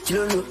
Kilo low,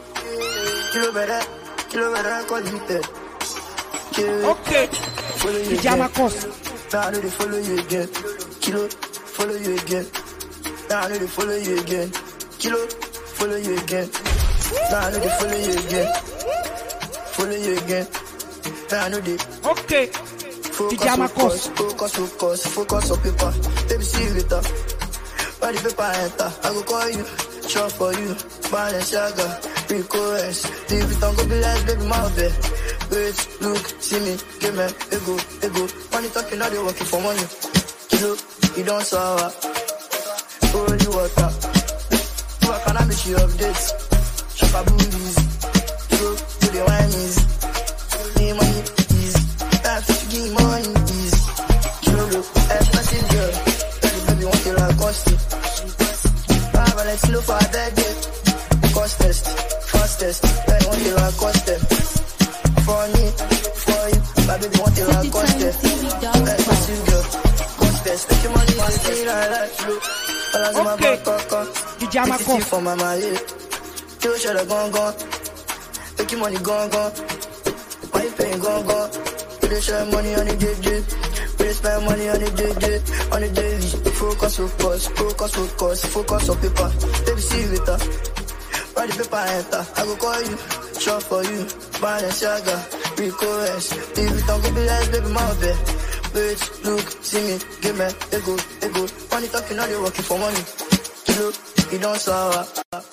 kilo better, quality. Okay. Pijama cost. Now I know they follow you again. Kilo, follow you again. Now I know they follow you again. Kilo, follow you again. Now I know they follow you again. Follow you again. Now I know they. Okay. Pijama cost. Focus on paper. Baby, see you later. By the paper enter, I go call you. Shop for you. Balenciaga, Rico S. Leave it on, go be less, baby, my bed. Wait, look, see me, give me, ego. Money talking, now they working for money. Kilo, you don't sour. Holy water. So I cannot make you updates. Shop a boobies. Kilo, do the wine is. Need money, is. Time to give money, is. Kilo, expensive girl. Baby, want you like cost. But let's look for a dead day. Cost test, fastest. Baby, want you like cost them. For me, for you, my baby want you like constant. Expensive girl, constant. Take your money and stay like you. Okay. Pijama cost. For my money, you should have gone. Take your money gone. Why you paying gone? You share money on the day. We spend money on the daily. Focus on paper. Baby, see you later. By the paper enter, I go call you. Shop for you, Balenciaga, Rico S. Leave it on, go be less, baby, my bed. Wait, look, see me, give me, ego. Money talking, now they working for money. Kilo, you don't sour.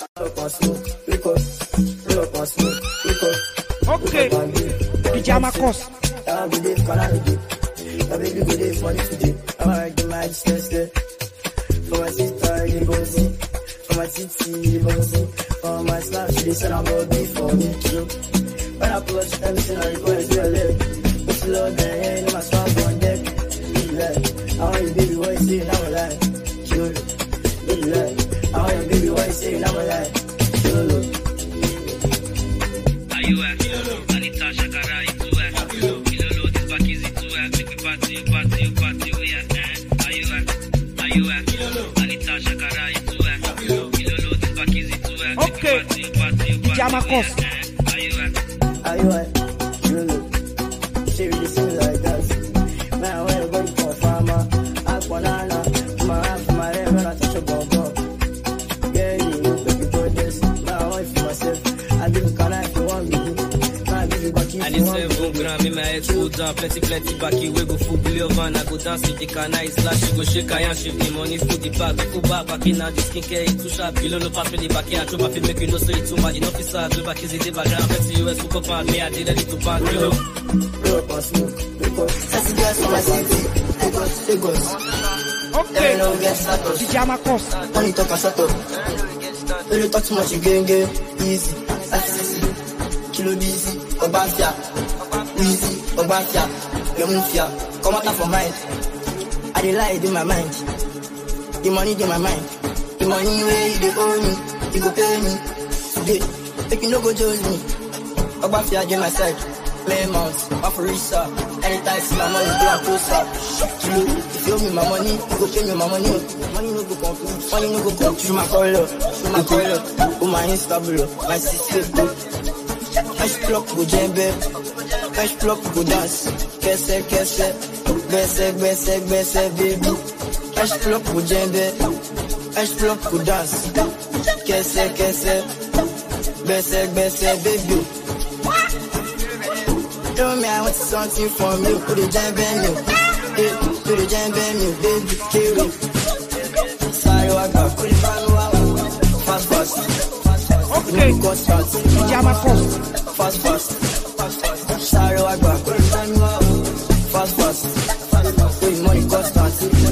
Okay. Pijama cost. I'll be there, my baby go there for this today. I do my distance there. For my sister, you bossy. For my city, you bossy. For my snap, she said I'm gonna be for me too. When I pull up, she tell me, I request your leg. But you love that, ain't my swag on deck. Baby, like, I want you, baby, what you say, now I'm like. Cholo. Baby, like, I want you, baby, what you say, now I'm like. Cholo. Are you at? Anita Shakara, you too at? Kilolo, this back is it too at? Make me party, we at? Are you at? Anita Shakara, you too at? Kilolo, this back is it too at? Okay. Pijama cost. Are you at? Cholo. She really seems like that. Man, when you go for a farmer, I banana, my head when I touch a bumper. Yeah, you know, baby, go this. Now I want for myself. I give you can if you want me. I need 7 gram in my head, full down, plenty backy, we go full billion van, I go dance with the canna, it's slash, you go shake, I and shift the money, full the bag, full back in, now the skincare, it's too sharp, below no pass me the back, I try my feel, make you know, so it's too much, enough is sad, we back is the background, let's see US, hook up on me, I did ready to bank, yo. Roll up and smoke, because that's the gas in my city, Lagos. Okay. Pijama cost. Money talk and shut up. When you talk too much, you get easy, FCC, Kilo busy. Obafia, Easy, Obafia, Lemufia, come out from mind. I dey lie in my mind. The money in my mind. The money where you dey owe me, you go pay me today. Make you no go judge me. Obafia dey my side. Play months, Afurisa. Anytime see my money, go and closer. Kilo, if you owe me my money, you go pay me my money. Money no go complete. Money no go complete. Through my color, oh my Insta, my sister. Fresh block go djembe, fresh block go dance. Kese, bese, baby. Fresh block go djembe, fresh block go dance. Kese, bese, baby. Tell me I want something from you, put the djembe me, baby, kill it. Sorry, I got put it on fast. Okay. Pijama cost. Fast. Sorry, I got fast. Put money constant.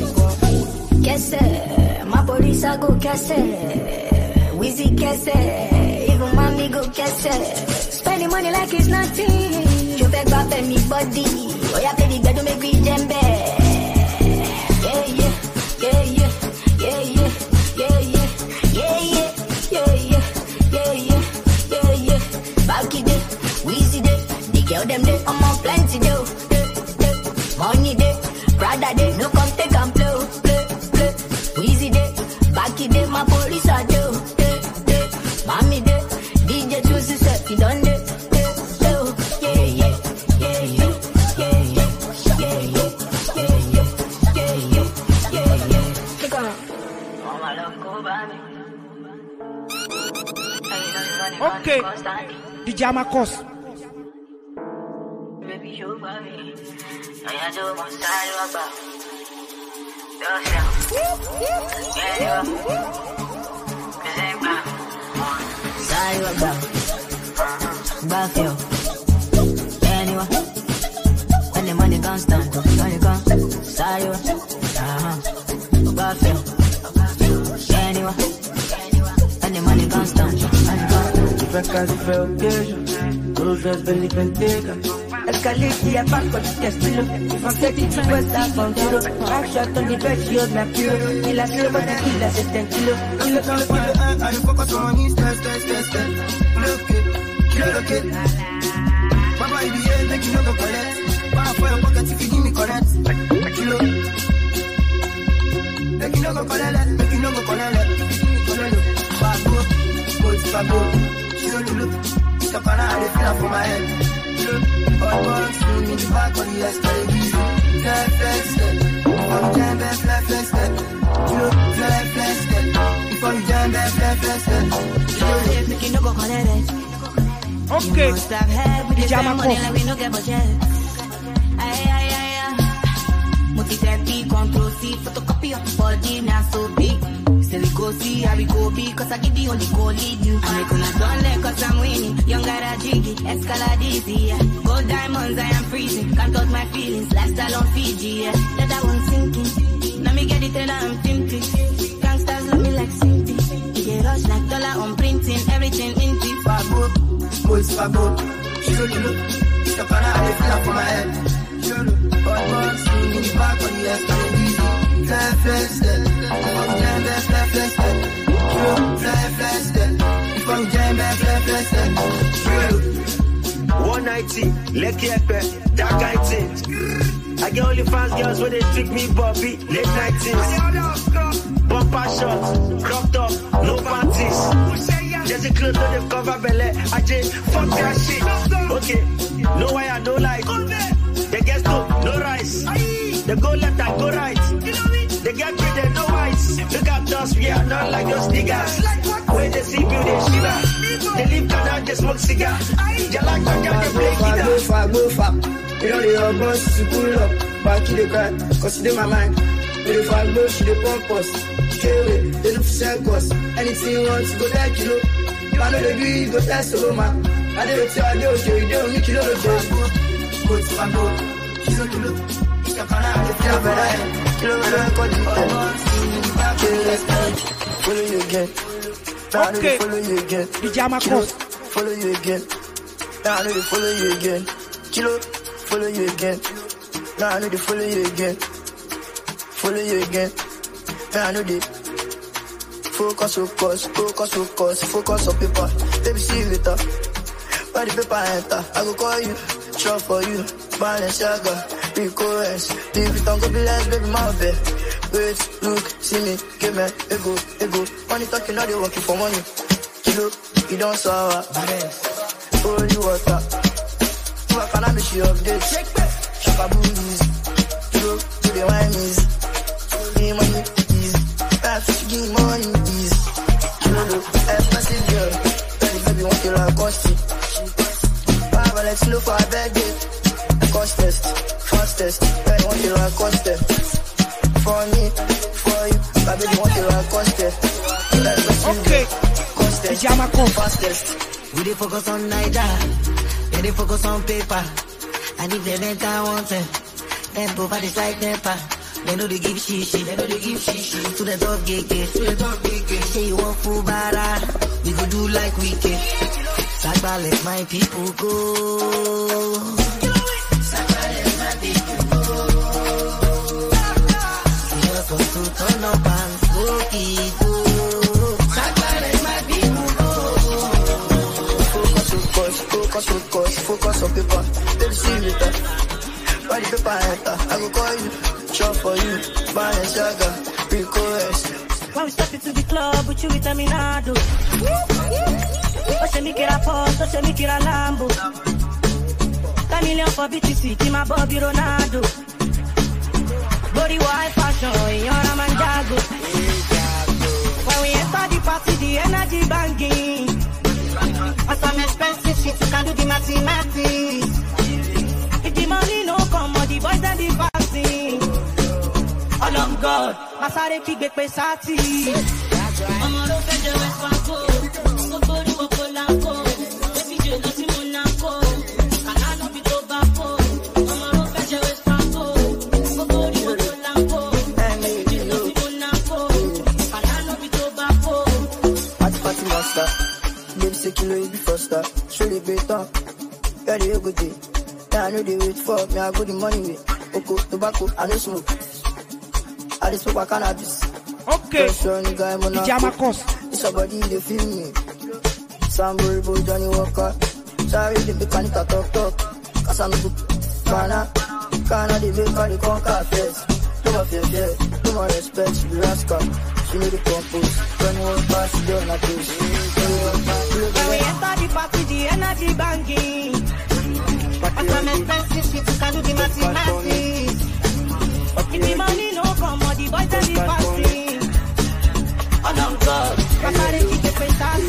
Kese, my police I go kese. Wheezy kese, even mommy go kese. Spending money like it's nothing. You beg up and me body. Oh yeah, baby, better make me jembe. Them day, I'm on plenty do. Money day, brother day, no come take and play. Easy day, backy day, my police are do. Mommy day. Okay. DJ Marcos. When the money constant, money come, sorry, Buffalo. Anyway, when the money constant, money come. If I can't feel occasion, those just belly can take her. Escalate the back of the testilo. If I'm taking to West Side from zero, I'm shot on the bed, she hold my pure. Killer slow, but the killer says 10 kilo. Killer come for the end, I focus on his test. Look it, look it. Baba, if you ain't make you no go collect. Power for your pocket if you give me correct. Kilo. Make you no go collect, make you no go collect. Fago, she don't look. It's a banana, I feel for my head. All works in the back on the escalator. Before you jam back, flex. You look flex. Before you jam back, flex. Make you no go collect it. Okay. You must have had with the same money like we no get budget. Multi-30, control C, photocopy of the body, now so big. Say we go see, how we go be, cause I get the only goal lead you. I make una done there cause I'm winning. Younger a jiggy, Escalade easy, yeah. Gold diamonds, I am freezing. Can't touch my feelings, lifestyle on Fiji, yeah. Let that one sinking. Now me get it till I'm pimping. Gangsters love me like Simpy. They rush like dollar on printing, everything in the Fago, she don't look. It's a banana, I feel for my head. All works in the back on the escalator. Flex. Before you jam back, flex. 190, Lekki Epe, that kind thing. I get only fans girls where they trick me, Bobby, late night things. Bumper shots, cropped up, no panties. There's a clothes on the cover belly, I just fuck that shit. Okay, no wire, no light. They get no rice. They go left and go right. They get paid, they no whites. Look at us, we are not like those niggas. When they see you, they shiver. They leave Canada, they smoke cigar. They like my girl, they play guitar. Go far. You know the boss to pull up. Back in the crowd, cause they my mind. When they fall low, she dey pump us. K-way, they look for circus. Anything you want, you go there, kilo. If I know they do, you go test the woman. I do it to I do okay, you don't make you know the joke. Go to my boat, she's not to look. It's a canal, it's a better. Follow you again. Okay. Follow you again. DJ Marcos. Follow you again. Now I know they follow you again. Kilo, follow you again. Now I know they follow you again. Follow you again. Now I know they focus on paper. Baby, see you later. By the paper enter, I go call you. Shop for you, Balenciaga, Rico S. If you don't go be less, baby, my bed. Wait, look, see me, give me, ego. Money talking, now they working for money. Kilo, you don't sour. Holy water. You are gonna miss you updates. Shaka booties. Kilo, to the wine is. Give money, easy. Perhaps give money, easy. Kilo, expensive girl. Baby, want you like cost. Let's look for a bad day. Fastest. I want you to cost it. For me, for you. My baby want you to cost it. Okay. Cost fastest. We dey focus on Naija. They dey focus on paper. And if they rent, I want them. Then provide this like Nepa. They know they give shishi. To the dog gate. Say you want full bara. We go do like we can. Sagba, let my people go. Sagba, let my people go. We just want to turn up and go. Sagba, let my people go. Focus on paper. Baby, see you later. By the paper enter, I go call you. Shop for you, Balenciaga, Rico S. When we step into the club, with you vitaminado. Oche mi kira post, oche mi kira Lambo. 10 million for BTC, Tima Bobby Ronaldo. Body wide fashion, you're a manjago. When we enter the party, the energy banging. On some expensive shit, you can do the mathematics. If the money no come, all the boys and the fasting. All of God, Masare kick the pesati. I'm a rope and West Banco. Nobody will pull out go. Baby, you know Monaco. And I know Pito Baco. I'm a rope and West Banco. Nobody will pull out go. Baby, you know Monaco. And I know Pito Baco. Party master. Baby, say kilo, you be faster. Show the better. Yeah, the good day. I know they wait for me, I got the money with Oko, tobacco, I don't smoke. I just smoke cannabis. Okay. Jamakos. It's somebody they feel me. Somebody boy Johnny Walker. Sorry, the mechanic talk. Cause I'm good. Kana the make all the conquer first. No more fear, no more respect, she be rascal. She need the compose. When you walk past, she don't notice. When we enter the party, the energy banging. On some expensive shit, you can do the mathematics. If the money no come, all the boys and the fasting. Oh no God, Masare kick the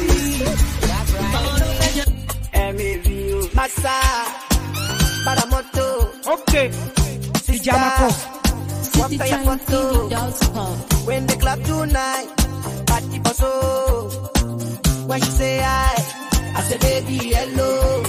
pesati. Massa, Paramoto. Okay. Jamakos. What are your photo? When the club tonight, party for so. When she say I say baby hello.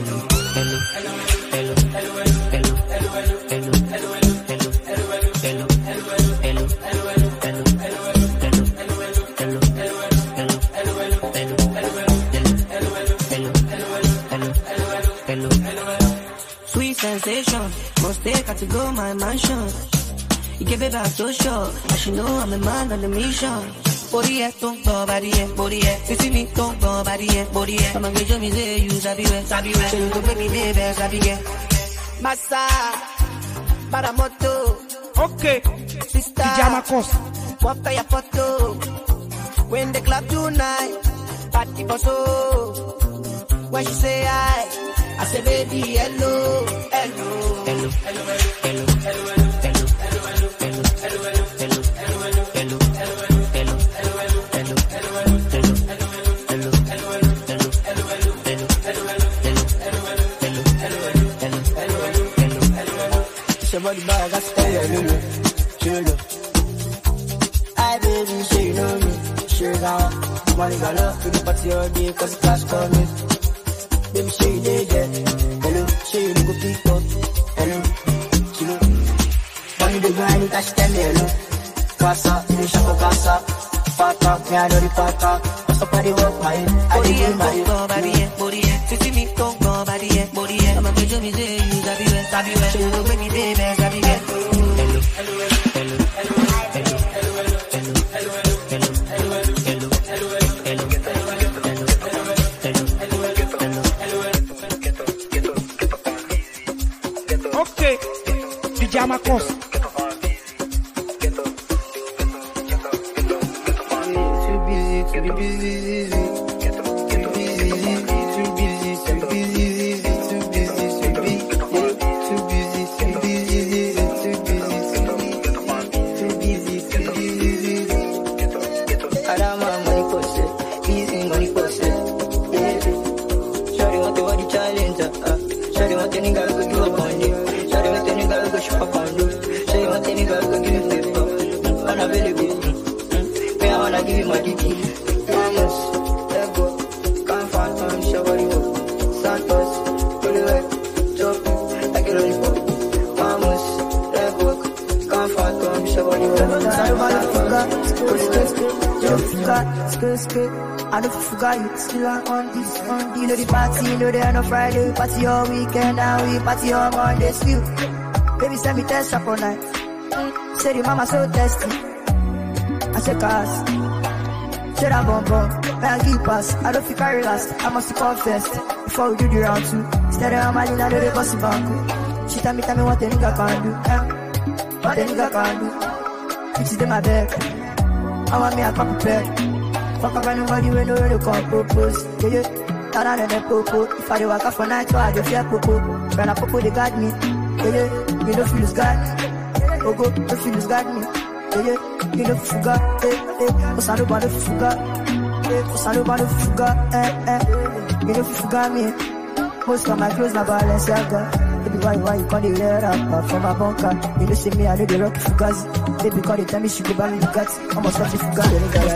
Sweet sensation, must take her to go my mansion. You give it back so short, I should know I'm a man on a mission. Body don't go body body you see me don't go body body I'm a good me say you sabi where so you go baby baby sabi get Massa Paramoto. Okay. Sister Jamakos. What are your photo? When the club tonight, party for so. When she say I say baby hello, hello, hello, hello, hello, hello, Somebody bag, I stay a little. Sugar. I baby, say you know me. Sugar. Money got love to the party all day, cause the cash coming. Baby, say you did that. Hello, say you go pick up. Hello, chill. Money the grind, it cash tell me hello. Casa, you shop for casa. Pata, me I know the pata. What's up, party work, my head. I did my body, you see me don't go body, body. I'm a good me say you sabi where, so you go bring me baby, sabi get. Hello, hello, hello, hello, hello. Okay. Jamakos. Too busy. I don't forget you, still on this, you know the party, you know they are no Friday, party all weekend, and we party on Monday still. Baby send me test up all night, say the mama so testy, I say cars, say that bomb, I keep pass, I don't feel carry last, I must confess, before we do the round two, steady on my line, I know they bossy bank, she tell me what the nigga can do, what the nigga can do, which is in my bag. I want me a couple pair. Fuck up anybody when you come propose. Yeah. Tara and popo. If I walk up for night, I just fear popo. When I popo, they got me. Yeah. You don't feel God. Oh, go, don't feel God me. Yeah. You don't forget. What's I don't fuga. Saluba no fuga, you know fuga me. Most of my clothes na Balenciaga. Baby, why you call the red up from my bunker? You know see me, I know the rock fugazi. Baby, call the time she go buy me Bugatti. I'm a such a fugazi.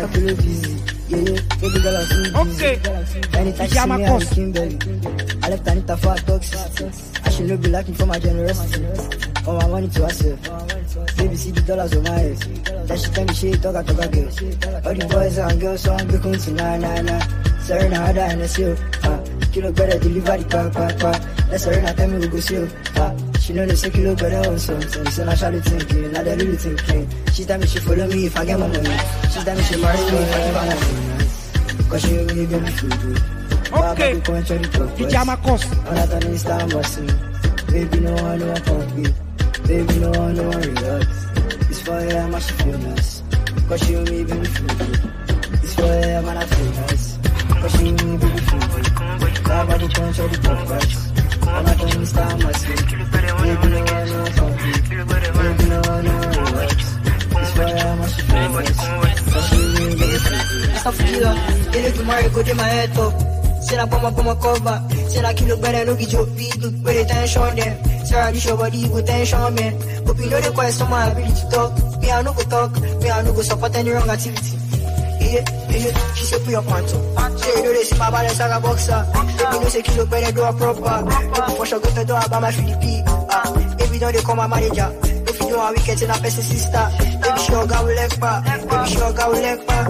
Yeah, baby girl I'm free. Okay. Anytime she see me, I'm Kimberly. I left Anita for a toxic. I should not be lacking for my generosity. All my money to herself. Baby, see the dollars on my head. That she tell me she talk girl. All the boys and girls, so I'm looking to nah. Sorry, now I die in the seal. Kilo better deliver the car. That's her not tell me we go see you. She know the say kilo better also. So now she thinking, now they really thinking. She tell me she follow me if I get my money. She tell me she marry me if I give her money. Cause she really get me food. Okay. Pajama cost. On that on Insta must baby no one compete. Baby no one relax. It's for her, man, she feel nice. Cause she me baby food. It's for her, man, I feel nice. Cause she me baby food. Body punch or the podcast. I'm not on Insta must baby no one compete. Baby no one relax. It's for her, man, she feel nice. Cause she me baby food. It's a feeler. You need to marry, go to my head up. Say I put my cover. Say I kill better, no get your beat. With the tension them. Say I reach your body with tension, man. Hope you know the question, my ability to talk. Me I no go talk. Me I no go support any wrong activity. Yeah. She say put your pants up. Say you know they see my balance like a boxer. Baby no say kill better, do a proper. Baby for sure go to do about my Philippi. Baby don't they call my manager. If you do a weekend, then I best sister. Baby sure God will leg back. Baby sure God will leg back.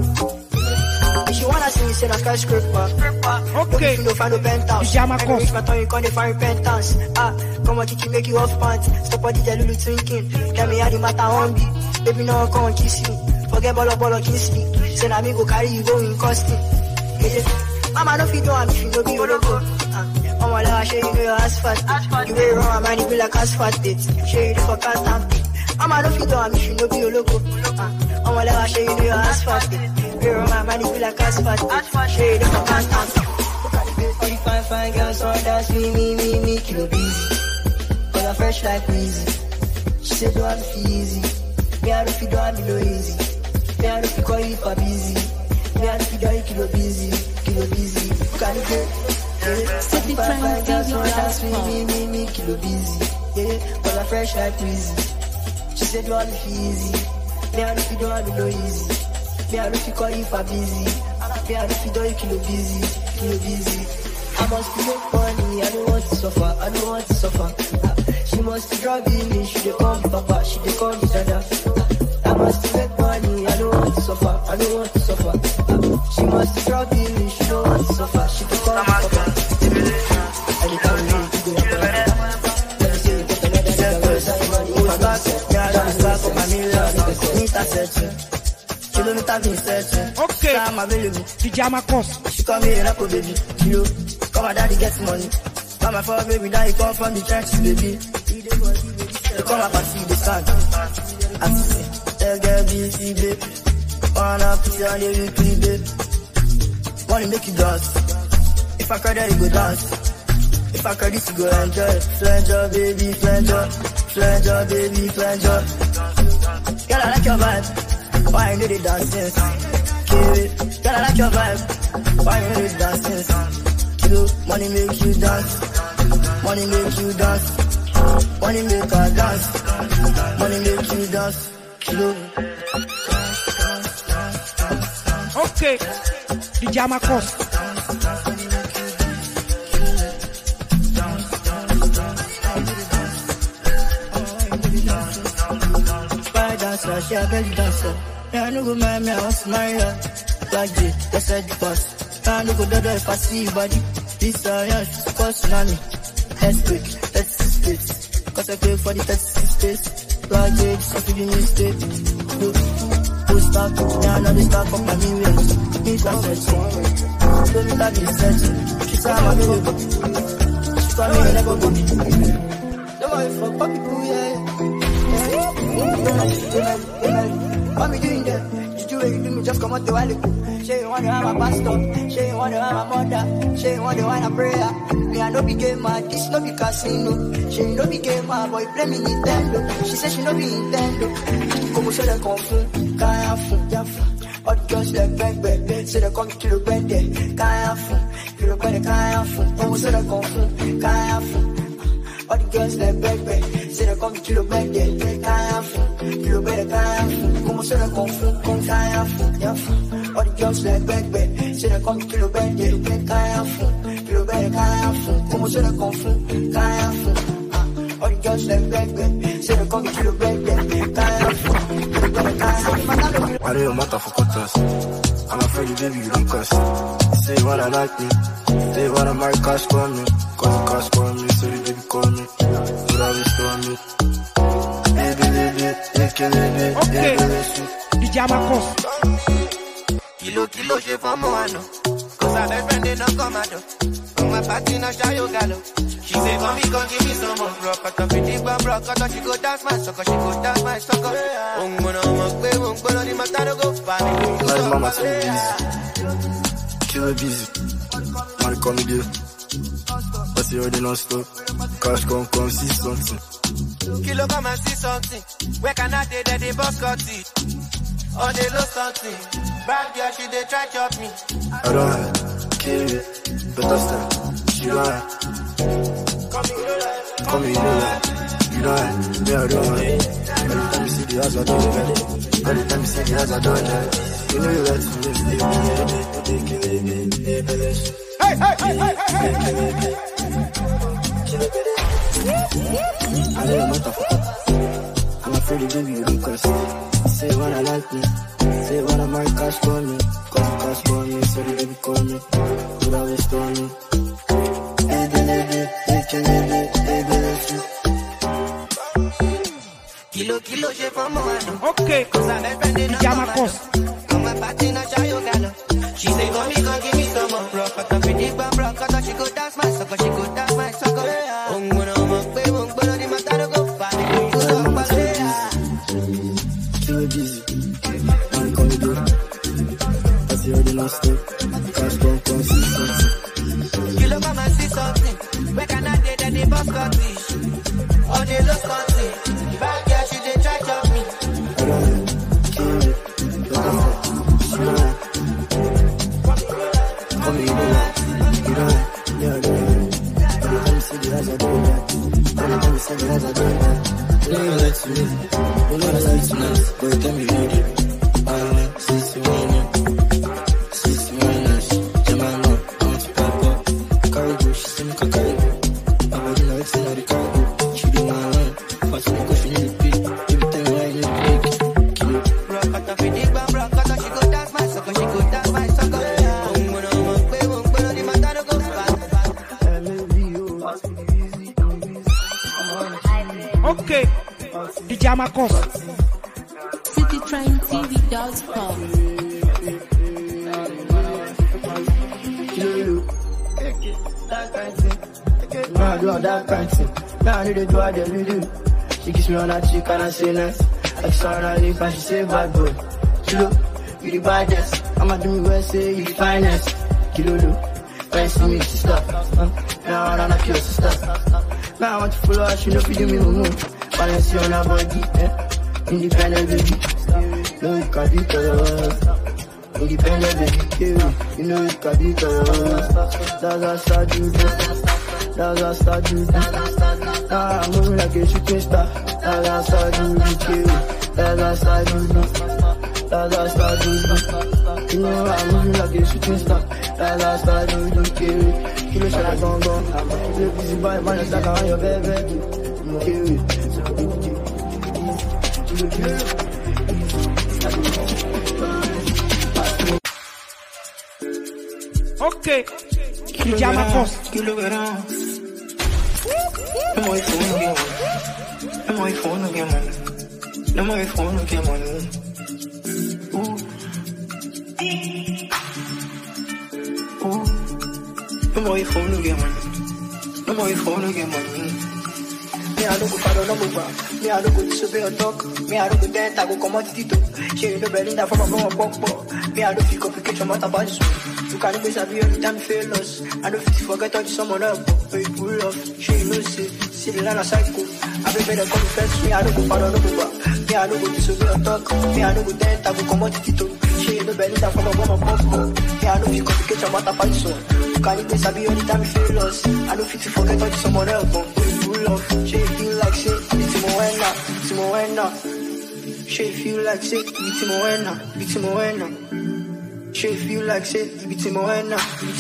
If you wanna see me, say na skyscraper. Okay. If you don't find no penthouse, Pajama I cost. reach my tongue, you can't find repentance. Come on, Kiki, make you off pants. Stop all the Lulu thinking. Tell me how the matter on me. Baby, no one come kiss me. Forget ball, kiss me. Say na me go carry you go in costume. Yeah. Mama, no fit do am if you no be your logo. Mama, let her show you know your ass fat. You wear wrong, man, you be like ass fat date. Show you the fuck ass stamping. Mama, no fit do am if you no be your logo. Mama, let her show you know your ass fat date. My money feel like ass fat. Shade of a constant. All the fine girls on dance me, kilo busy. Cause I'm fresh like Weezy. She said, do I feel easy? Me I don't feel do I be no easy. Me I don't feel call you for busy. Me I don't feel do I kilo busy. Can you get? Fine girls on dance me, kilo busy. Yeah, cause I'm fresh like Weezy. She said, do I feel easy? Me I don't feel do I be no easy. Me I don't call you for busy. Me I don't do you kilo busy. I must make money, I don't want to suffer. She must drop in me, she dey call me papa, she dey call me dada. I must make money, I don't want to suffer. She must drop in me, she don't want to suffer, she dey call me papa. Anytime we need to go up, let me see you get another Okay. Pajama cost. She call me a rapper, baby. You, come my daddy gets money. Mama for baby, now you come from the trenches, baby. You come up and see the sun. I see, tell girl busy, babe. Wanna put you on the replay, babe. Wanna make you dance. If I cry, then you go dance. If I cry, this you go enjoy. Flange, baby, flange, baby, flange. Girl, I like your vibe. Why you know the dancing? Girl, I like your vibe. Why you know the dancing? Kilo, money make you dance. Money make you dance. Money make her dance. Money make you dance. Kilo. Okay. Pajama cost. Dancer, she a belly dancer. Me I no go mind me, I want to marry her. Like this, that's the boss. Me I no go do if I see you body. This yeah, she's personally. Let's quick, let's see space. Cause I pay for the 36 space. Like this, I'm feeling new state. Post up, me I know the start of my new ways. Me start searching. Don't me that be searching. She said I'm available. She call me never go. Don't worry for people, yeah. What me doing there? Did you really do me just come out the while ago? She ain't wonder I'm a pastor. She ain't wonder I'm a mother. She ain't wonder why I'm prayer. Me I no be gamer, this no be casino. She no be gamer, boy play me Nintendo. She say she no be Nintendo. Como se le confund, kaya fun, All the girls like bang bang, say they come to the bend there. Kaya fun, kilo bende kaya fun. Como se la confun, kaya fun. All the girls like bang bang, say they come to the bend there. Kaya fun, kilo bende kaya fun. Como se la confun, kaya fun, ya fun. All the girls like bang bang, say they come to the bend there. Kaya fun, kilo bende kaya fun. Como se la confun, kaya fun. All the girls like bang bang, say they come to the bend there. Kaya fun, kilo bende kaya fun. Why do you matter for cutters? I'm afraid you baby you don't cuss. Say what I like me, say what I might cash for me. Cause the cash for me, so the baby call me. So that restore me. Okay, DJ Marcos. Kilo, she for Moano. Cause I best friend, they don't come out. On my party, now shy you gallo. She say, come give me some more. Rock, cut off it, deep, rock, cut off, she go dance my sucker, she go dance my sucker. The matter go find. Like mama too busy. Killer busy. Money call me dear. But you already non stop. Cash come, see something. Kilo come and see something. Where can I take that they boss cut it? Or they lose something. Bad girl, she they try chop me. I don't have, kill it. Better step, she lying. Come here, you know that. You know that, me I don't have. Every time you see the house, I don't have. Every time you see the house, I don't have. You know you like to live. I know you're motherfucker. I'm afraid to give you the cuss. Say what I like me. Say what I might cash for me. Cause you cash for me, so the baby call me. Could I restore me? Kilo, she for Moano. Okay, DJ Marcos. On my party, now shy you gallo. She say, come give me some more. Rock, cut off it, deep, rock, cut off, she go dance my sucker, she go dance my sucker. The matter go find. Killer busy. Money call me dear. But you already non stop. Cash come, see something. Kilo come and see something. Where can I take that they boss cut it? Or they lost something. Bad girl, she they try chop me. I don't know. Kill it. She lying. Come here, you know that. You know that. Yeah, I don't know. Every time you see the house, I don't have. Every time you see the house, I don't have. You know you like to live. You know I like to live. But you tell me you need it. I want to see you in it. See you in it. Jemima, I want to pack up. Carry go, she say me can carry go. I'm already know it's in the cargo. She do my line. Fast me go, she need a pick. Every time I need a pick. Kill it. Rock, cut off it, deep, rock, cut off, she go dance my sucker, she go dance my sucker. The matter go find. Okay, DJ Marcos. CityTrainTV.com. I do all that kind of thing. Now I need to do what they do. She kiss me on that cheek and I say nice. I kiss her on her lip and she say bad boy. Kilo, you the baddest. I'ma do me well, say you the finest. Kilo, when see me, she stop. Now I wanna kill sister. Now I want to follow her, she know if you do me move. When I see on her body, independent baby. No, you can't beat her. Independent baby, you know you can't beat her. That's how I start to do. That's how I start to do. Now I'm moving like a shooting star. That's how I start to do. That's how I start to do. That's how I start to do. You know I'm moving like a shooting star. That's how I start to do. Kilo shot I gon' go. Kilo busy boy, man, it's like on your baby. Okay, DJ Marcos. Kilo verão. No my phone, no get money. No my phone, no get money. No my phone, no get money. No my phone, no get money. Me I don't go follow no move. Me I don't go disobey or talk. Me I don't go dance. I go commodity too. She no Belinda from a pop. Me I don't feel complicated matter about this one. You can't miss every time you fail us. I don't fit forget all the someone up. But you pull off. She knows see the line of cycle. I be better come first. Me I don't go follow no move. Me I don't go disobey or talk. Me I don't go dance. I go commodity too. She She no belly down from a woman pop. Yeah, I know you complicate your matter by so. Can you please be anytime you feel lost? I know fit to forget all someone else, but you love. She feel like shit, it's Moena. She feel like shit, it's Moena. She feel like shit, it's Moena.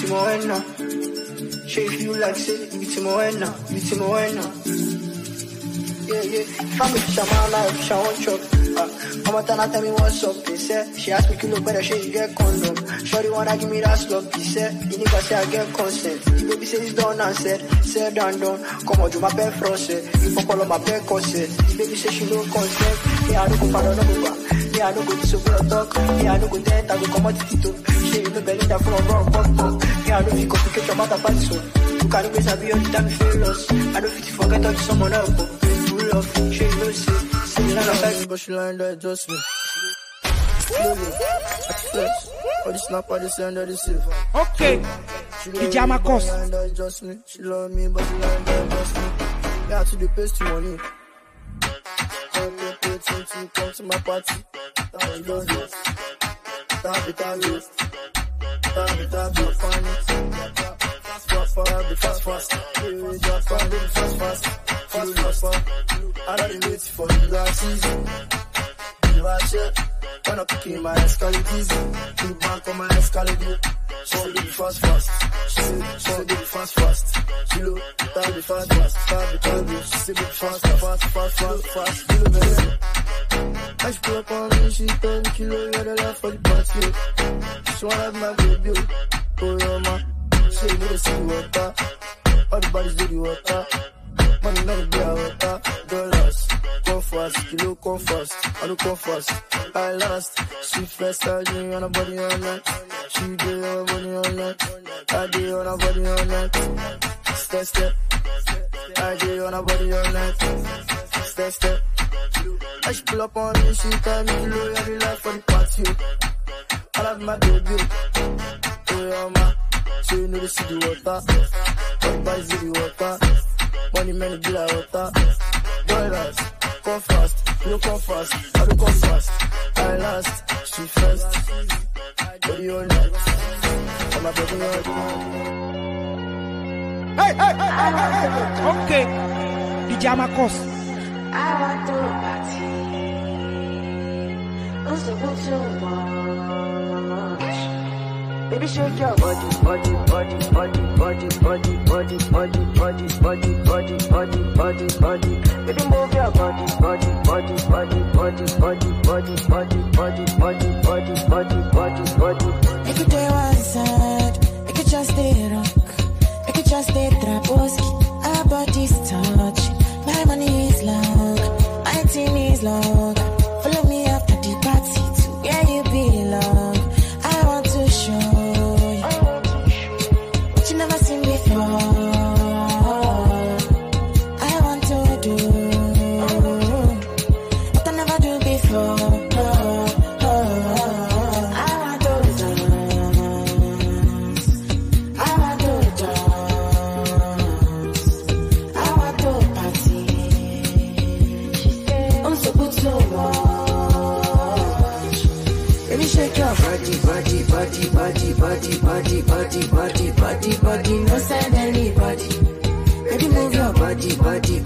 She feel like shit, it's Moena. Yeah. Family Shama life, she won't chop. Mama Tana tell me what's up, they say. She asked me to look better, she get condom. Shorty wanna give me that slop, he said. The nigga say I get consent. The baby say it's done and said and done. Come on, do my bed frost, you pop all of my bed consent. The baby say she no consent. Yeah, I don't go for another bar. Yeah, I don't go to super talk. Yeah, I don't go dead, I go come out to Tito. She no belly that from a wrong pop. Yeah, I know you complicate your matter by so. You can't always have you all the time you feel lost. I don't fit to forget all someone else, but love, she knows it. Say none of that, but she learned that just me. Slowly, at flex. All the snap, all the sand, all the silver. Okay. DJ Marcos. Just me. She love me, but she learned that just me. Yeah, to the best to money. Come to my party. She does it. Stop it, I don't wait for you last season. You are shit. When I pick in my escalates, look back on my escalade. She said, baby, fast. She said, baby, fast. She look, baby, fast. She said, baby, fast. Kilo, baby. I she pull up on me, she tell me, kilo, you're the life for the party. She wanna have my baby, oh, yeah, man. She ain't gonna see the water. All the bodies do the water. Money, money, be a water. Dollars, come fast, kilo, come fast. I don't come fast. I last. She first, I do on her body all night. She do on her body all night. I do on her body all night. Step. I do on her body all night. Step. I she pull up on me, she tell me, kilo, you're the life for the party. I love my baby. Oh, yeah, man. So you know they see the water. Everybody's in the water. Money, money, be like water. Dollars, come fast. You come fast. I don't come fast. I last. She first. Body all night. I'm a body all night. Hey. Okay. DJ Marcos. I want to party. Who's the one so much? Baby, shake your body. Baby, move your body. Make it day one side, make it just stay rock, make it just stay traposki. Our bodies touch, my money is long, my team is long. Follow me after the party to where you belong. I want to show what you never seen before. I want to do what I never do before. I want to dance. I want to dance. I want to party. I'm so good so much. Baby, shake your body, no send anybody. Baby, move your body,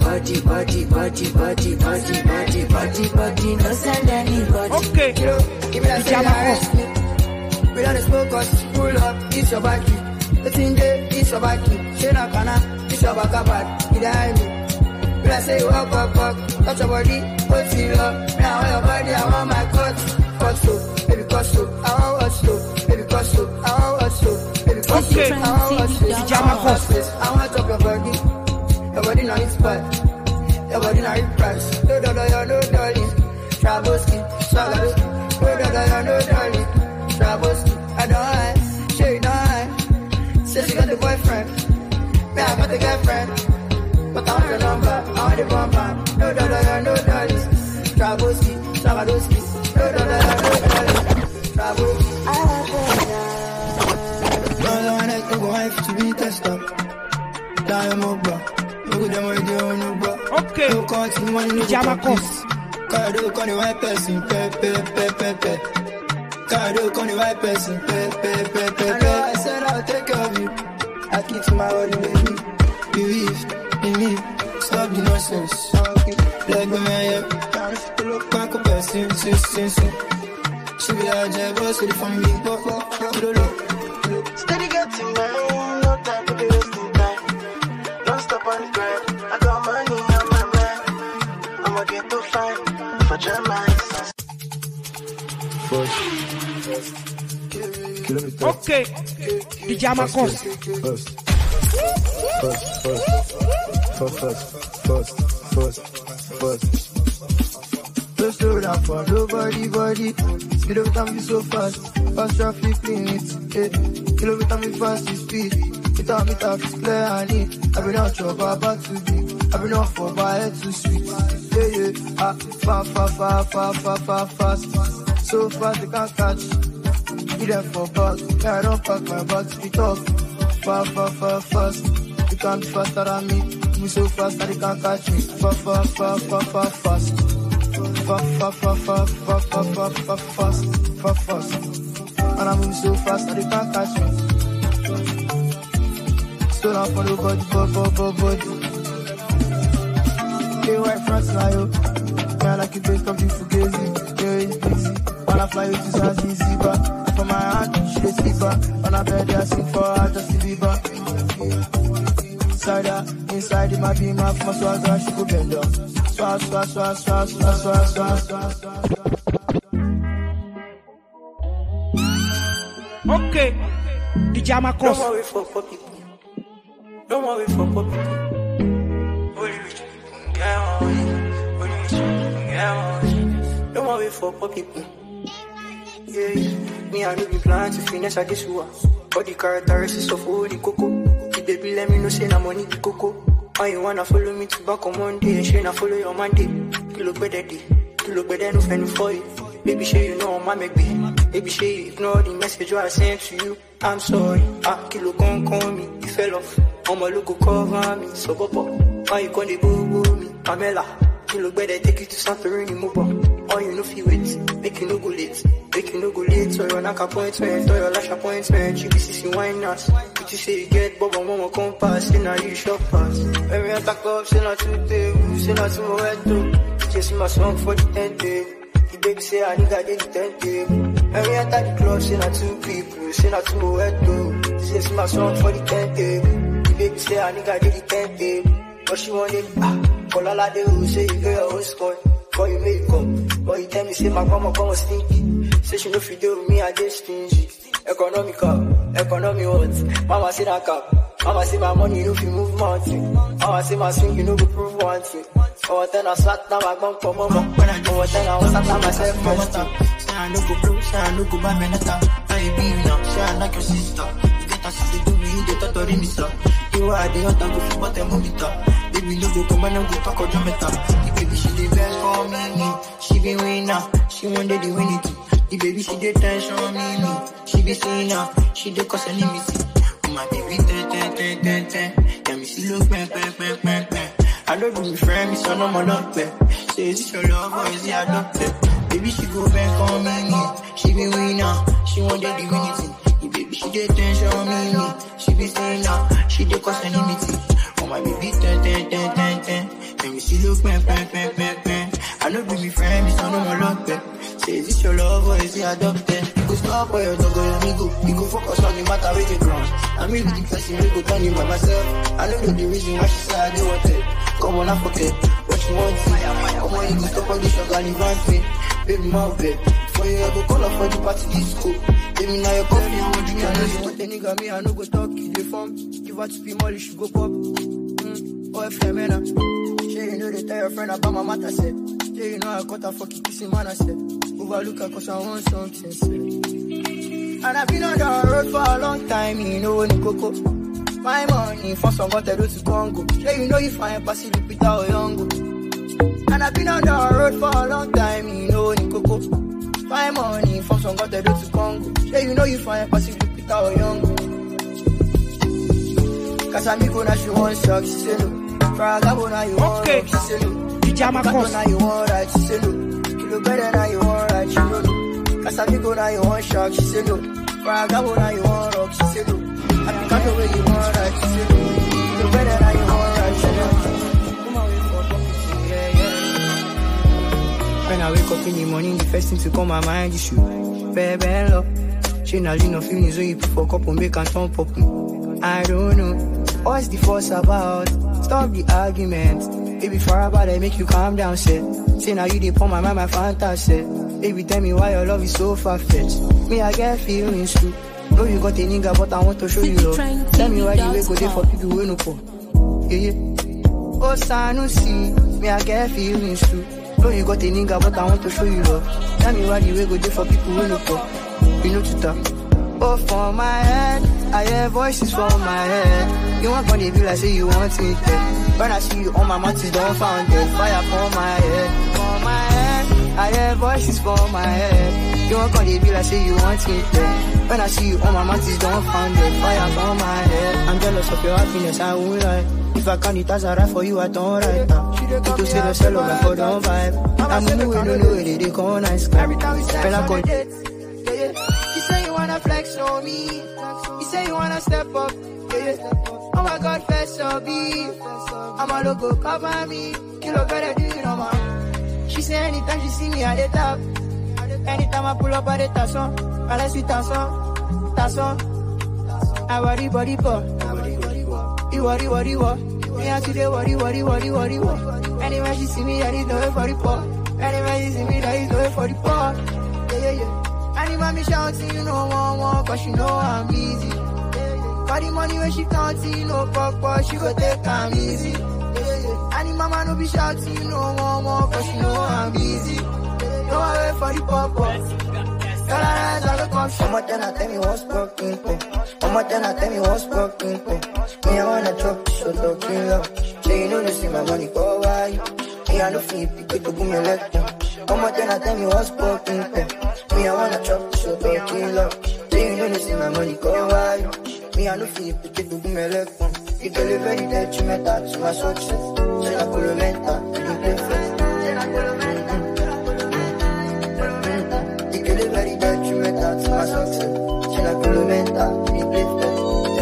no send anybody. Okay. Give me that same we don't smoke us, pull up, it's your body. The thing there, it's your body. She not gonna, it's your back up, get behind me. When I say walk, touch your body, what's it up? Now your body, I want my cut so, baby, cut so. I want what's so, baby, cut so. I want what's so. Okay. DJ Marcos. I want to up your body now it's bad. Your body now it's price. No, darling. Traboski, swallow. No, darling. Traboski, I don't hide. She don't hide. Say she got the boyfriend. Me, I got the girlfriend. But I want your number. I want the bumper. No, darling. Traboski, Traboski. No, darling. Traboski. I want to dance. To be tested up. Time over. Look at them already on your back. Okay. No counting money, no DJ Marcos. Cause I don't call the white person. Pe. Can't do con the right person. I know I said I'll take care of you. I keep to my body, baby. Believe in me. Stop the nonsense. Let go, man, yeah. Back up, person. She be a jealous, with the family. Steady getting mine. No time for the wasting time. Don't stop on the grind. I got money on my mind. I'ma get to fine for Germany. Okay, Pajama Cost. Just slow down for nobody, body. Speed of time be so fast. Fast traffic limits. Kilometer me fast is speed. Without me tough is clear and neat. I've been out your bar back to be. I've been off for my head too sweet. Yeah. Fast. So fast they can't catch. Need them for bug. Yeah, I don't pack my bags to be tough. Fast. You can't be faster than me. Me so fast that they can't catch me. Fast. Fast. And I'm moving so fast that they can't catch me. Slow down for the body. Hey, white France now, yo. Man, I keep it coming for Fugazi. Yeah, it's busy. When I fly with this ass easy, but for my hand, she dey sleeper. When I bed, I sing for her, just to be back. Inside it might be my swagger, she go bend down. Swag. Okay, Pajama Cost. Don't worry for poor people. Don't worry for poor people. Only rich people get on. Don't worry for poor people. Yeah. Me, I know be plan to finish at this war. All the characteristics of all the cocoa. The baby let me know say na money the cocoa. Why you wanna follow me to back on Monday? She na follow your Monday. You look better day. You look better no friend for you. Baby, sure you know my make be. Baby, sure you ignore the message I sent to you. I'm sorry. Kilo gon' call me. You fell off. I'ma look cover me. So papa, why you gonna boo me? Pamela, you look better take you to Santorini, move on. All you know feel wait. Make you no go late. So your knock appointment, or your lash appointment. You be sissy wine us. But you say you get Bob and Mama compass. Then now you shop pass. When we attack up, say not to do. Say not to my head too. Just my song for the 10th day. The baby say I need I did the 10th day. When we enter the club, say not two people. Say not to my head too. Just my song for the 10th day. The baby say I need I did the 10th day. But she wanted, call all of the say you get your own score. Call you make up. But you tell me say my mama come stinky. Say she no fit do with me, I get stingy. Economy what? Mama say that cap. Mama say my money, you know if you move mountain. Mama say my swing, you know go prove one thing. Oh, then I sat down my bunk for mama. When I go, then I was sat down myself first time. Say I no go broke, say I no go buy me nata. I be you now, say I like your sister. You get a sister, do me, they talk to me, sir. You are the other go for what I'm on it. Baby, no go come and no go talk or jump it up. The baby, she the best for me. She be winner, she wanted the win it. The baby, she did tension on me. She be saying now, she did cause enmity. Oh my baby, ten. Yeah, me see look, pen. I don't do me friend, me son of my love, say, is this your love or is it adopted? Baby, she go back on me. She be winner, she wanted the winning. The baby, she did tension on me. She be saying now, she did cause enmity. Oh my baby, ten. Yeah, me see look, pen. I don't do me friend, me son of my love, say, is this your love or is it adopted? You go stop or you don't go, let me go. You go focus on the matter with the ground. I'm really the person who go turn you by myself. I don't know the reason why she said I didn't want it. Come on, I forget what you want. Come on, you go stop all this sugar and invite me. Baby, my bed. For you, I go call up for the party disco. Baby, now you're coffee, I want to drink. I know you want the nigga, me, I no go talk. You the form. Give her to be molly, she go pop. Oh, FM, sure you know they tell your friend about my matter, said. Sure you know I got a fucking kissing man, I said. Overlook her cause I want something, said. And I've been on the road for a long time, you know when you cocoa. My money for some got to do to Congo. Sure you know you find passing the Peter or Yongo. And I've been on the road for a long time, you know when you cocoa. My money for some got to do to Congo. Sure you know you find passing the Peter or Yongo. Cause I'm gonna she want shock, she say no. Fragabo now you want rock, she say no. Pajama Cost. Now you want right, she say no. Kilo better now you want right, she know no. As I go now you want shock, she say no. Ragabo now you want rock, she say no. I can cut the way you want right, she say no. You better now you want right, she say no. Come away for pocket, yeah, yeah. When I wake up in the morning, the first thing to come my mind is you. Baby, love. She not leave no feelings when you put for cup and make and turn pop. I don't know, what's the fuss about? Stop the argument. Baby, for about I make you calm down, say. Say now you dey put my mind, my fantasy. Baby, tell me why your love is so far-fetched. Me, I get feelings too. Know you got a nigga, but I want to show you love. Tell me why you wake go there for people who no for. Yeah, yeah. Oh, Sanusi, me, I get feelings too. Know you got a nigga, but I want to show you love. Tell me why you wake go there for people who no for. You know to talk. Oh, for my head, I hear voices from my head. You want money, be like say you want me dead. When I see you on my mouth, is don't found dead. Fire for my head, for my head. I hear voices from my head. You want money, be like say you want me dead. When I see you on my mouth, is don't found dead. Fire for my head. I'm jealous of your happiness, I won't lie. If I can't it as a right for you, I don't right now. To say the sell of for don't vibe. I'm moving, no know where they come nice. Every time we say on the date, you say you wanna flex on me. You say you wanna step up. Yeah. Oh my God, first of beef. I'm a logo, cover me. Kilo better do you know, man. She say anytime she see me at the top. Anytime I pull up at the tasson. I like sweet tasson. I worry, body, boy. You worry, me I see the worry. Anyway, she see me, that is no way for the poor. Anyway, she see me, that is no way for the poor. Yeah. Anyway, me shouting, you know, one, cause she know I'm easy. For the money when she counting, no pop, she go take time easy. And mama no be shouting, you know, one, cause she know I'm easy. No way for the pop. I'ma tell me what's broken, I'ma tell me what's broken, me I wanna drop so low killer. Say you know they see my money go why. Me I no feel pick it to boom your leg. I'ma tell me what's broken, me I wanna drop so low killer. Say you know they see my money go why. Me I no feel pick it to boom your leg. You tell you very that you met that to my success. Say I pull a mental, you play first. Say I pull a mental. Very that you met that to my success. She like pull a mental, you play first.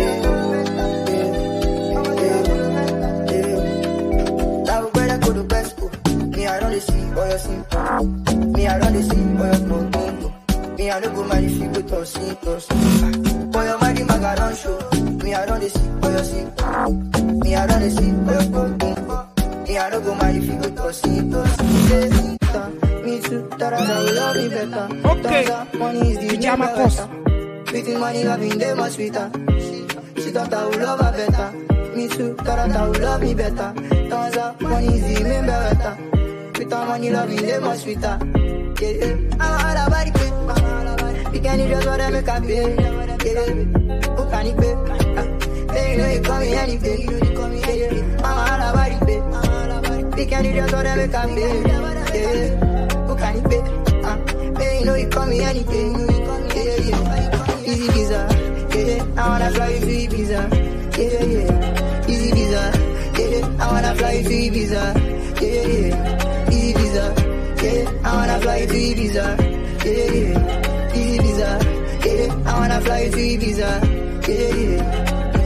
Now where I go to best school. Me I don't see all your simple. Me I don't see all your no. Me I don't go marry if you go to Sintos. For your money macaron show. Me I don't see all your simple. Me I don't see all your no. Me I don't go marry if you go to Sintos. Me too, that will love me better. Okay, money is the Pajama Cost. With money loving them much sweeter. She thought I would love her better. Me too, that I will love me better. Turns out money is the main better. With our money loving them much sweeter. Yeah, I'm all about it. You can't just what I make a pay. Yeah, who can it pay? Hey, you know you call me anything. I'm all about it. You can't just what I make a pay. Yeah. Can it pay? Hey, you know you call me anything. Yeah. Easy visa, yeah. I wanna fly you to Ibiza, yeah. Easy visa, yeah. I wanna fly you to Ibiza, yeah. Easy visa, yeah. I wanna fly you to Ibiza, yeah. Easy visa, yeah. I wanna fly you to Ibiza, yeah.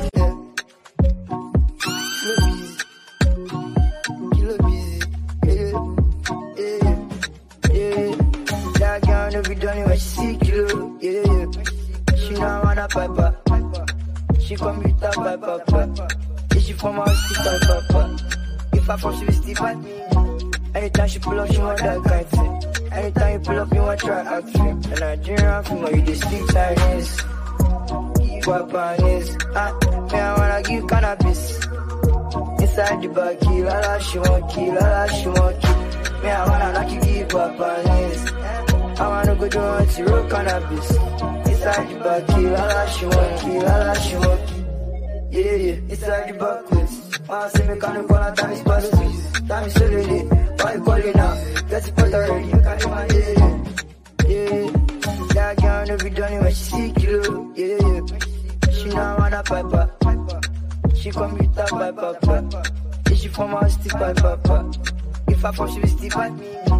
Piper. She come with a piper. If she from our stick papa. If I from she stick by me. Anytime she pull up, she want that kind thing. Anytime you pull up, you want try act free. And Nigerian female, you just stick Chinese. Japanese. Me I wanna give cannabis. Inside the bag, kill, la she want kill, la she want kill. Me I wanna knock you give Japanese. I wanna go do anti-roll cannabis. Inside the back, kill, la she want kill, la she want kill. Yeah, inside the back, please. I say me can't call her, time is past, please. Time is so late, why you calling now? Get it put already, you can't imagine. Yeah, that girl no be done when she see kilo. Yeah, she now wanna piper. She come with a piper. If she from our stick by papa. If I from she will stick by me.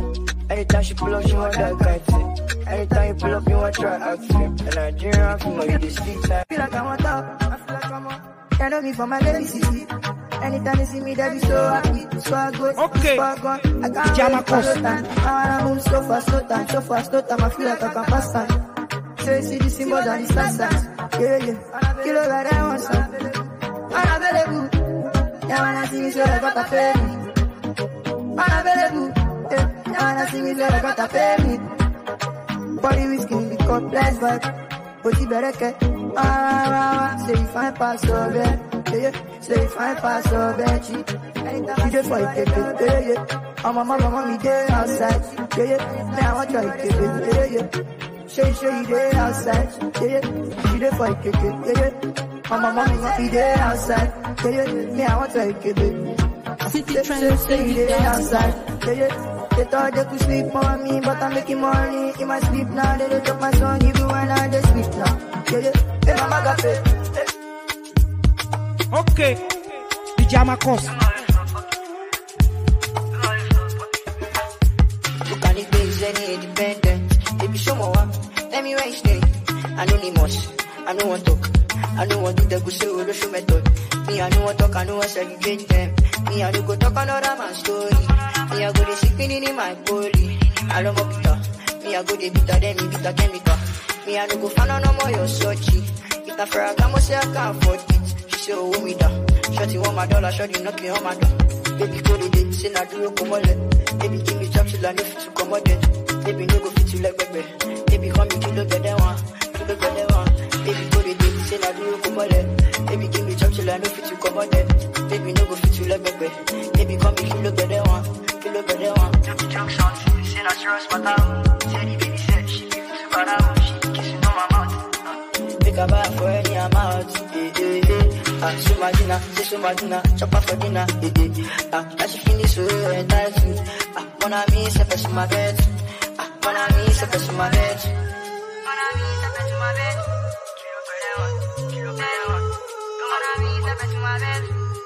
Anytime she pull up, she want that guy thing. Anytime you pull up, you want try out film. The Nigerian female, you just speak time. Feel like I'm on top, I feel like I'm on. They know me from my baby city. Anytime they see me, they be so happy. So I go, okay. So I go. I can't Jama Cost. I wanna move so fast, no time, so fast, no time. I feel like I can pass time. So you see the symbols and the stars. Yeah, yeah. Kill over there, one side. Unavailable. Yeah, wanna see me, so I got to pay me. Unavailable. Yeah, wanna see me, so I got to pay me. Body whiskey, the complex vibe. But you better get. Say if I pass over, yeah. Say if I pass over, she just for it, yeah. I'm a mama, me there outside, yeah. Now I want to, yeah. Show you there outside, yeah. She there for it, yeah. I'm a mama, me there outside, yeah. Now I want to, say you there outside, yeah. They thought they could sleep on me, but I'm making money in my sleep now. They don't talk my song even when I just sleep now. Hey, mama got it. Okay, the Jama Cost. Look at the days, any independent. Baby, show me one. Let me raise me. Anonymous. I don't want to talk. I don't want to do the show, the show method. Me, I don't want to talk, I don't want to segregate them. Me, I don't go talk another man's story. Me, I go to sipping in my body. I don't go bitter. Me, I go to bitter, then me bitter chemical. Me, I don't go find no more your Sochi. If I feel like I'm say I can't afford it. She say, oh, me down. Shorty want my dollar, shorty knock me on my door. Baby, go to date, say I do come on. Baby, give me chop, till I know fit to come on. Baby, no go fit you like baby. Baby, come me to look at them one. To look at them one. Baby, go to date, say I do come on. Baby, give me chop, till I know fit to come on. Baby, no go fit you like baby. Baby, come me to look at them one. To look at them one. Junction, say I trust my town. Say the baby said she give me to bad. Pick a bar for any amount, so my dinner, say so my dinner, chop up for dinner, as she finish so entitled, when I miss a person my bed, when I miss a person my bed, when I miss a person my bed, kilo when I miss a person my bed,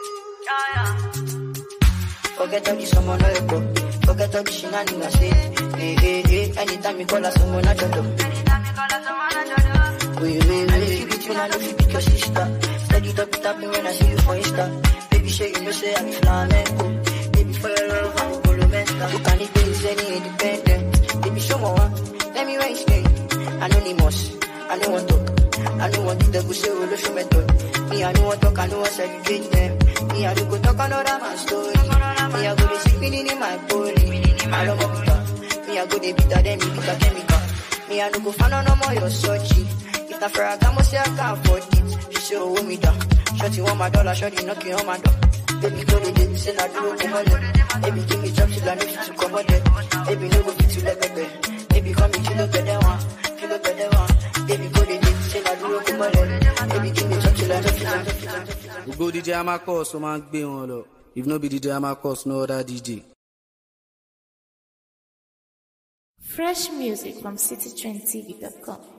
forget all the someone I go, forget all the shenanigans, anytime you call her someone I don't. Wait, between I know you pick your sister. Steady tapping when I see you for Insta. Baby, say you know say I'm flamenco. Baby, for your love, I'm a colomesta. You can't be any independent. Baby, show me one. Let me raise me. Anonymous. I don't want to talk. I don't want to do the show, the show method. Me, I don't want to talk, I don't want to segregate them. Me, I don't go talk another man's story. Me, I go to sleeping in my body. I don't want to talk. Me, I go to bitter, then me bitter chemical. Me, I don't go find no more your Sochi. If I feel like I'm say I can't afford it. She say, oh, me down. Shorty want my dollar, shorty knock me on my door. Baby, go to date, say I do come on. Baby, give me chop, till I know fit to come on. Baby, no go fit you like baby. Baby, come me to look at that one. To look at that one. Baby, go to date, say I do come on. Baby, give me chop, till I know fit. We go DJ Jama Cost, so man, be on lo. If no be DJ Jama Cost, no other DJ. Fresh music from citytrendtv.com.